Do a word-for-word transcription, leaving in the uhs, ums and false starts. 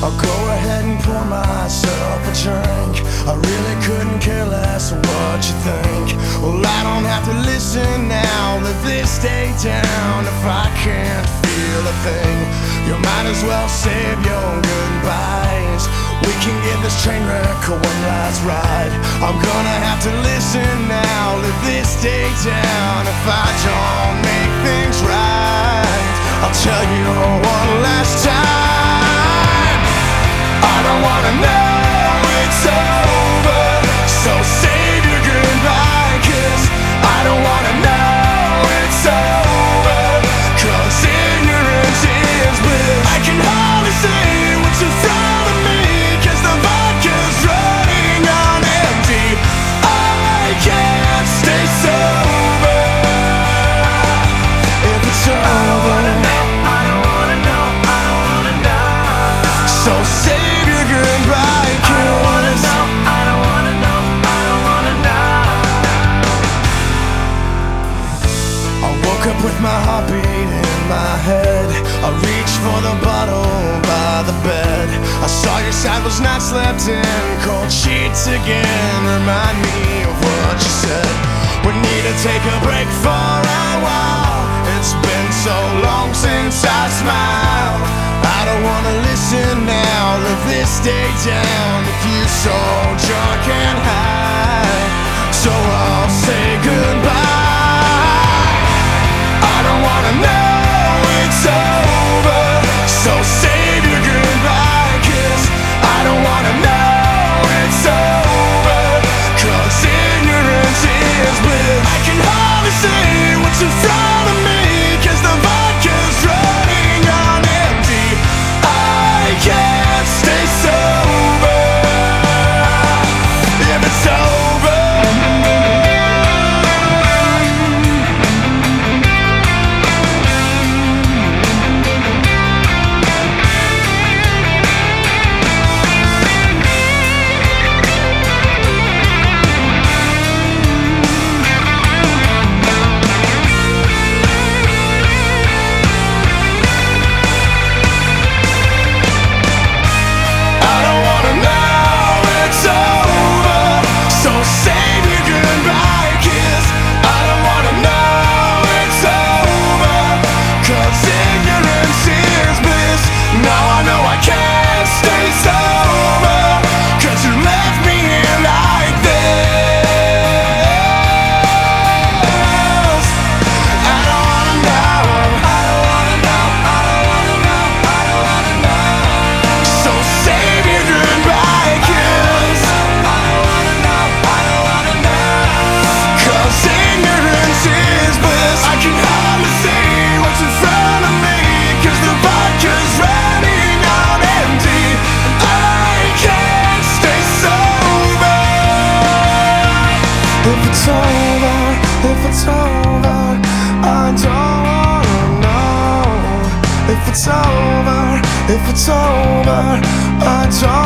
I'll go ahead and pour myself a drink. I really couldn't care less what you think. Well, I don't have to listen now. Let this day down if I can't feel a thing. You might as well save your goodbyes. We can get this train wreck a one last ride. I'm gonna have to listen now. Let this day down if I don't make things right. I'll tell you one last time. I don't wanna know it's over, so save your goodbye kiss. I don't wanna know it's over, cause ignorance is bliss. I can hardly say what's in front of me, cause the vodka's running on empty. I can't stay sober if it's over. I don't wanna know, I don't wanna know, I don't wanna know. So save your goodbye kiss. I don't wanna know, I don't wanna know, I don't wanna know. I woke up with my heartbeat in my head. I reached for the bottle by the bed. I saw your side was not slept in. Cold sheets again remind me of what you said. We need to take a break for a while. It's been so long since I smiled. I don't wanna listen now. Let this day down if you so drunk and high. So I'll say goodbye. I don't wanna know it's over, so save your goodbye kiss. I don't wanna know it's over, cause ignorance is bliss. I can hardly say what's in front of me, cause the vodka's running on empty. I can't stay sober if it's over. If it's over, if it's over, I don't wanna know. If it's over, if it's over, I don't